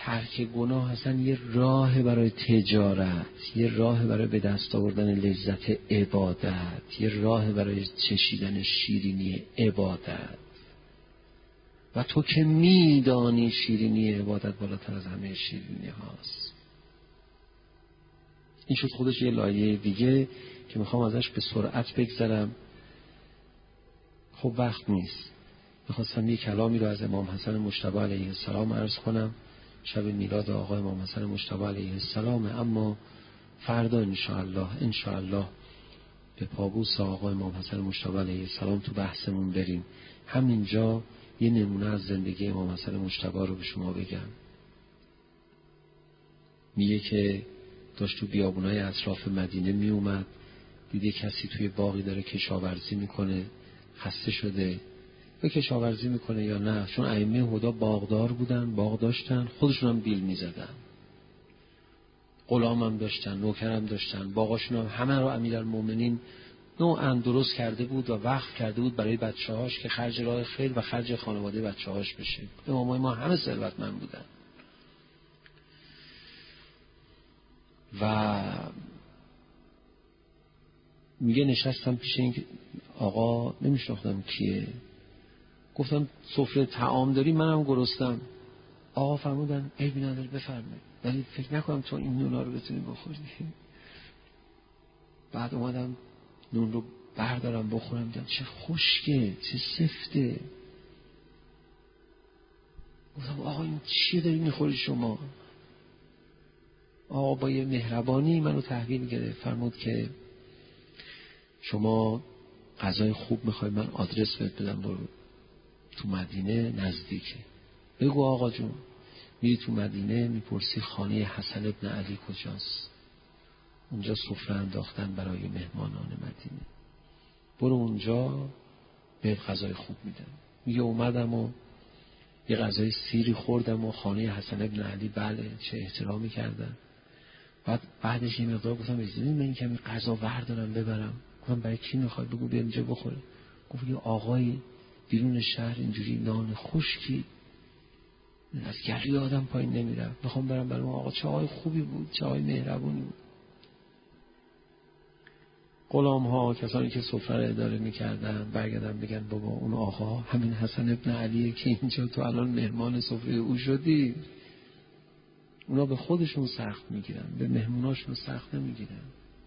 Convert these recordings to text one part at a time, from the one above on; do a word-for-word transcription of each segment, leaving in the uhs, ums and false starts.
ترک گناه اصلا یه راه برای تجارت، یه راه برای به دست آوردن لذت عبادت، یه راه برای چشیدن شیرینی عبادت. و تو که میدانی شیرینی عبادت بالاتر از همه شیرینی هاست. این شد خودش یه لایه دیگه که میخوام ازش به سرعت بگذرم. خب وقت نیست. میخواستم یه کلامی رو از امام حسن مجتبی علیه السلام عرض کنم. شب میلاد آقا امام حسن مجتبی علیه السلام، اما فردا انشاءالله انشاءالله به پابوس آقا امام حسن مجتبی علیه السلام تو بحثمون بریم. همینجا یه نمونه از زندگی امام حسن مجتبی رو به شما بگم. میگه که داشت تو بیابونای اطراف مدینه می اومد، دیده کسی توی باغی داره کشاورزی میکنه، خسته شده. یا کشاورزی میکنه یا نه، چون ائمه هدا باغدار بودن، باغ داشتن، خودشون هم بیل میزدن، غلام هم داشتن، نوکر هم داشتن، باغاشون هم همه رو امیرالمومنین نوعاً درست کرده بود و وقف کرده بود برای بچه‌هاش که خرج راه خیر و خرج خانواده بچه‌هاش بشه. امامای ما همه ثروتمند بودن. و میگه نشستم پیش این آقا، نمیشناختم کیه، گفتم سفره طعام داری؟ منم گرسنم. آقا فرمودن عیبی نداره بفرمایید، ولی فکر نکنم تو این نونا رو بتونی بخوری. بعد اومدم نون رو بردارم بخورم، دیدم چه خشکه، چه سفته. گفتم آقا این چیه داری میخوری شما؟ آقا با یه مهربانی منو تحویل گرفت، فرمود که شما غذای خوب میخوای، من آدرس بهت بدم، برو تو مدینه نزدیکه. بگو آقا جون میری تو مدینه میپرسی خانه حسن ابن علی کجاست، اونجا سفره انداختن برای مهمانان مدینه، برو اونجا بهت غذای خوب میدن. میگه اومدم و یه غذای سیری خوردم و خانه حسن ابن علی بله چه احترامی کردن. بعد بعدش یه مقدار گفتم اجازه من این کمی غذا بردارم ببرم. گفتم برای کی میخوای؟ بگو بیا اینجا بخوره. گفت یه آقایی بیرون شهر اینجوری نان خشکی از گلوی آدم پایین نمیره، میخوام برم برای اون آقا. چه آقای خوبی بود، چه آقای مهربونی بود. غلام ها، کسانی که سفره رو اداره میکردن برگردن بگن بابا اون آقا همین حسن ابن علیه که اینجا تو الان مهمان سفره او شدی. اونا به خودشون سخت میگیرن، به مهموناشون سخت نمیگیرن.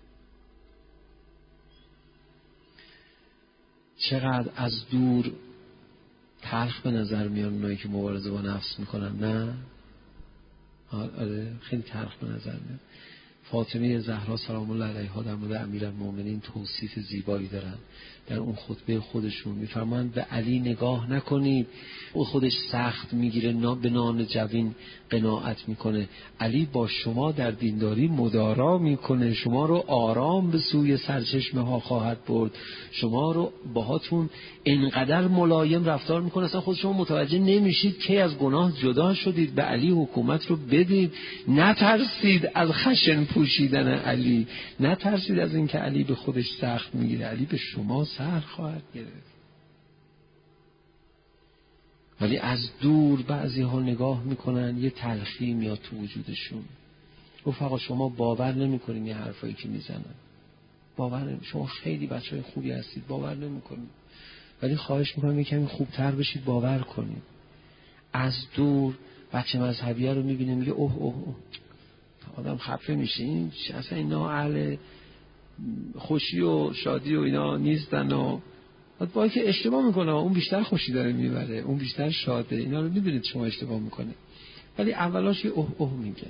چقدر از دور تلخ به نظر میان اونایی که مبارزه با نفس میکنن، نه؟ آره خیلی تلخ به نظر میان. فاطمه زهرا سلام الله علیها در مورد امیرالمومنین توصیف زیبایی دارن. در اون خطبه خودشون میفرمایند به علی نگاه نکنید، او خودش سخت میگیره، به نان جوین قناعت میکنه. علی با شما در دینداری مدارا میکنه، شما رو آرام به سوی سرچشمه ها خواهد برد، شما رو باهاتون انقدر ملایم رفتار میکنه اصلا خود شما متوجه نمیشید که از گناه جدا شدید. به علی حکومت رو بدید، نترسید از خشن پوشیدن علی، نترسید از اینکه علی به خودش سخت میگیره، علی به شما سخت خواهد گرفت. ولی از دور بعضی ها نگاه میکنن یه تلخی میاد تو وجودشون. رفقا شما باور نمیکنین یه حرفایی که میزنن، باور نمی... شما خیلی بچهای خوبی هستید، باور نمیکنید، ولی خواهش میکنم یه کمی خوبتر بشید باور کنید. از دور بچه مذهبیه رو میبینه میگه اوه اوه اوه، آدم خفه میشه، این اصلا اینا اهل خوشی و شادی و اینا نیستن و با که اشتباه میکنه، اون بیشتر خوشی داره میبره، اون بیشتر شاده. اینا رو میبینید شما اشتباه میکنه، ولی اولاش یه اوه اوه میگه.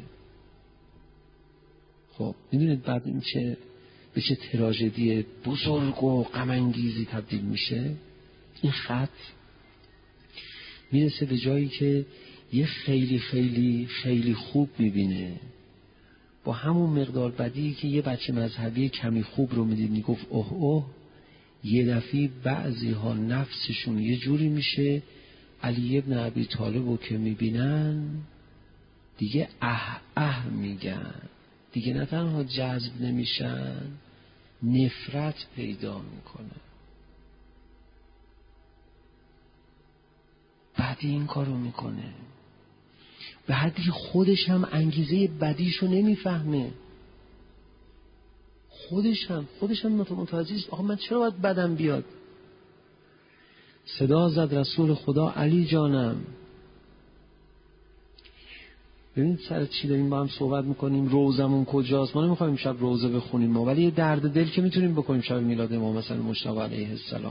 خب میدونید بعد این چه به چه تراژدی بزرگ و غم انگیزی تبدیل میشه؟ این خط میرسه به جایی که یه خیلی خیلی خیلی خوب میبینه، با همون مقدار بدی که یه بچه مذهبی کمی خوب رو میدید میگفت اوه اوه، یه دفعه بعضی ها نفسشون یه جوری میشه علی ابن ابی طالب رو که میبینن دیگه اه اه میگن، دیگه نه تنها جذب نمیشن، نفرت پیدا میکنن. بعدی این کارو میکنه. به حدی که خودش هم انگیزه بدیشو نمیفهمه. خودش هم خودش هم متوجه است آقا من چرا باید بدم بیاد. صدا زد رسول خدا علی جانم. ببینید سر چی داریم با هم صحبت میکنیم، روزمون کجاست. ما نمیخوایم شب روزه بخونیم ما، ولی یه درد دل که میتونیم بکنیم شب میلاد امام حسن مجتبی علیه السلام.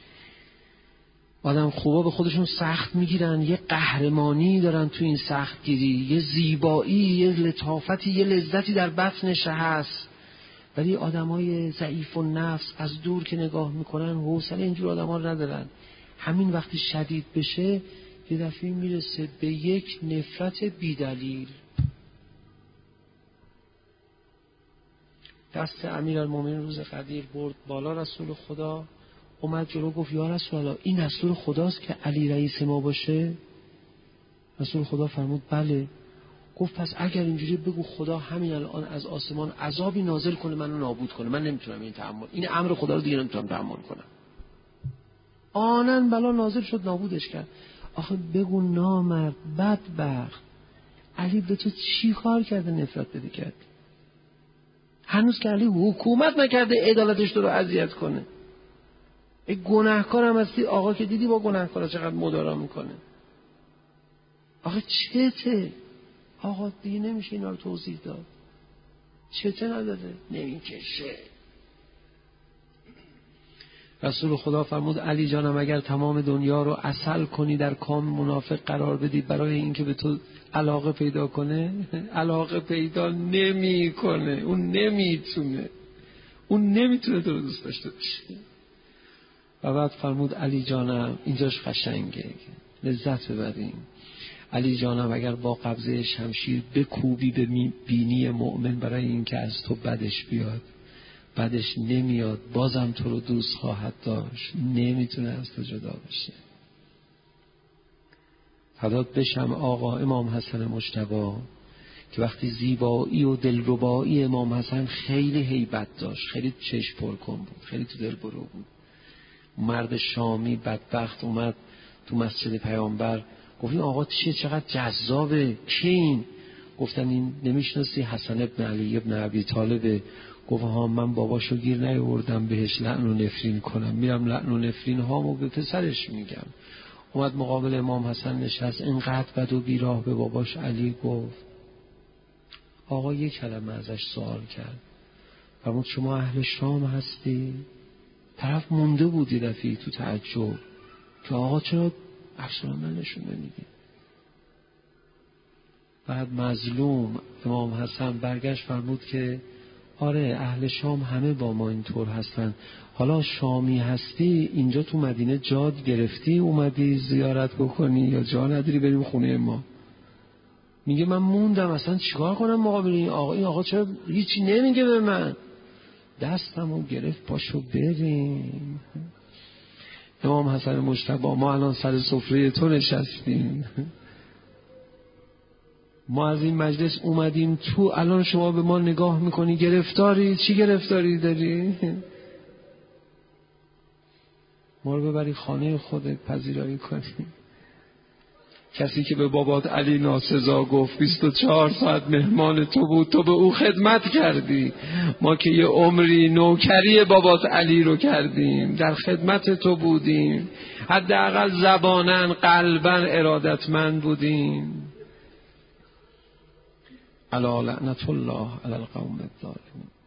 آدم خوبا به خودشون سخت میگیرن، یه قهرمانی دارن تو این سخت گیری، یه زیبایی، یه لطافتی، یه لذتی در بطنش هست. ولی آدمای ضعیف و نفس از دور که نگاه میکنن حوصله اینجور آدما رو ندارن. همین وقتی شدید بشه یه دفعه میرسه به یک نفرت بیدلیل. دست امیرالمومنین روز قدیر برد بالا، رسول خدا اومد جلو گفت یا رسول الله این دستور خداست که علی رئیس ما باشه؟ رسول خدا فرمود بله. گفت پس اگر اینجوری بگو خدا همین الان از آسمان عذابی نازل کنه منو نابود کنه، من نمیتونم این تحمل، این امر خدا رو دیگه نمیتونم تحمل کنم. آنن بلا نازل شد نابودش کرد. آخه بگو نامرد بدبخت علی به تو چی کار کرده نفرت بده کرد؟ هنوز که علی حکومت نکرده عدالتش تو رو اذیت کنه. ای گناهکار هم هستی. آقا که دیدی با گناهکارا چقدر مدارا میکنه. آخه چته؟ آقا دیگه نمیشه اینا رو توضیح داد. چته نداره؟ نمیکشه. رسول خدا فرمود علی جانم اگر تمام دنیا رو عسل کنی در کام منافق قرار بدی برای اینکه به تو علاقه پیدا کنه، علاقه پیدا نمی کنه. اون نمیتونه اون نمیتونه تو رو دوست داشته باشه. و بعد فرمود علی جانم اینجاش قشنگه لذت ببریم. علی جانم اگر با قبضه شمشیر بکوبی به بینی مؤمن برای اینکه از تو بدش بیاد، بدش نمیاد، بازم تو رو دوست خواهد داشت، نمیتونه از تو جدا بشه. فدات بشم آقا امام حسن مجتبی که وقتی زیبایی و دلربایی امام حسن خیلی هیبت داشت، خیلی چشم پرکن بود، خیلی تو دل برو بود. مرد شامی بدبخت اومد تو مسجد پیامبر گفت این آقا چیه چقدر جذابه، کی این؟ گفتن این نمیشناسی حسن ابن علی ابن ابی طالبه. گفت ها من باباشو گیر نیاوردم بهش لعن و نفرین کنم، میرم لعن و نفرین هامو به پسرش میگم. اومد مقابل امام حسن نشست، اینقدر بد و بیراه به باباش علی گفت. آقا یک کلمه ازش سوال کرد، فرمود شما اهل شام هستی؟ طرف مونده بودی رفیق تو تعجب که آقا چرا عکس من نشون نمیدی؟ بعد مظلوم امام حسن برگشت فرمود که آره اهل شام همه با ما اینطور هستن، حالا شامی هستی اینجا تو مدینه جاد گرفتی اومدی زیارت بکنی یا جا نداری بریم خونه ما؟ میگه من موندم اصلا چیکار کنم مقابل این آقا، این آقا چرا هیچی نمیگه به من؟ دستمو گرفت پاشو بریم. امام حسن مجتبی ما الان سر سفره تو نشستیم، ما از این مجلس اومدیم تو، الان شما به ما نگاه میکنی گرفتاری؟ چی گرفتاری داری؟ ما رو ببری خانه خودت پذیرایی کنی. کسی که به بابات علی ناسزا گفت بیست و چهار ساعت مهمان تو بود، تو به او خدمت کردی. ما که یه عمری نوکری بابات علی رو کردیم، در خدمت تو بودیم، حداقل زبانن قلبن ارادتمند بودیم. الا لعنت الله علی القوم الظالمین.